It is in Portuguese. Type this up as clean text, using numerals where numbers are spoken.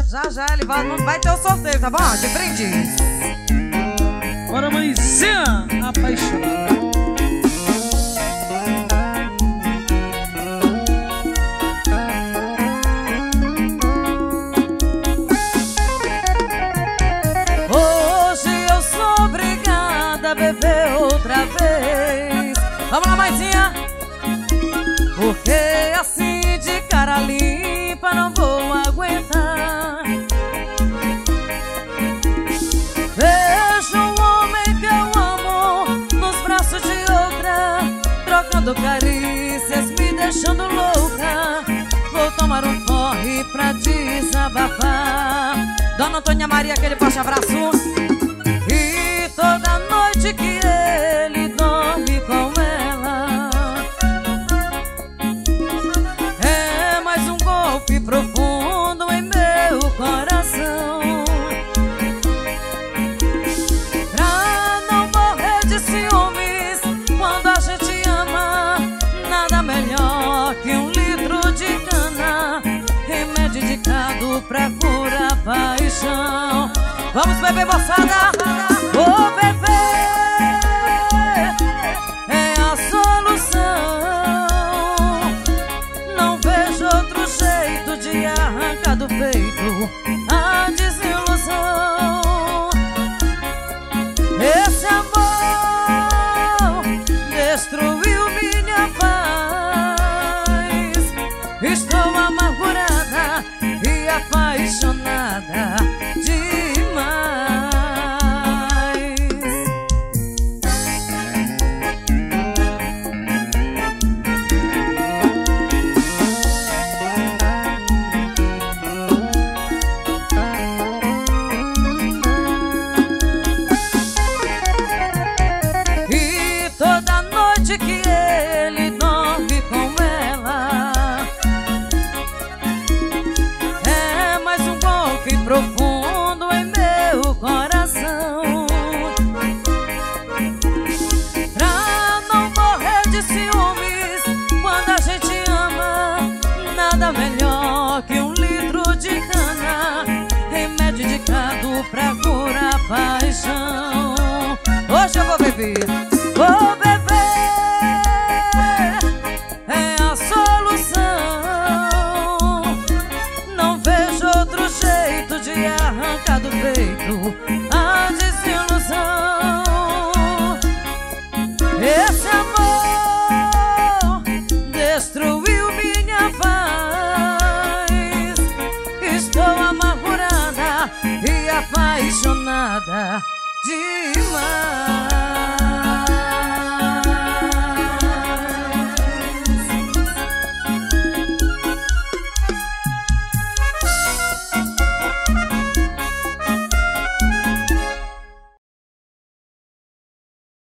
Já ele vai ter o sorteio, tá bom? De brindes. Bora, mãezinha apaixonada. Hoje eu sou obrigada a beber outra vez. Vamos lá, mãezinha. Porque assim de cara limpa não vou aguentar. Vejo um homem que eu amo nos braços de outra, trocando carícias, me deixando louca. Vou tomar um porre pra desabafar. Dona Antônia Maria, aquele forte abraço. E toda noite que ele dorme com ela é mais um golpe profundo em meu coração. Pra não morrer de ciúmes quando a gente ama, nada melhor que um litro de cana, remédio indicado pra curar paixão. Vamos beber, moçada! Vou beber, é a solução. Não vejo outro jeito de arrancar do peito a desilusão. Esse amor destruiu minha paz. Estou amargurada e apaixonada demais. E toda noite que ele dorme com ela é mais um golpe profundo em meu coração. Pra não morrer de ciúmes quando a gente ama, nada melhor que um litro de cana, remédio indicado pra curar paixão. Hoje eu vou beber, vou beber, é a solução. Não vejo outro jeito de arrancar do peito a desilusão. Esse amor destruiu minha paz. Estou amargurada e apaixonada demais.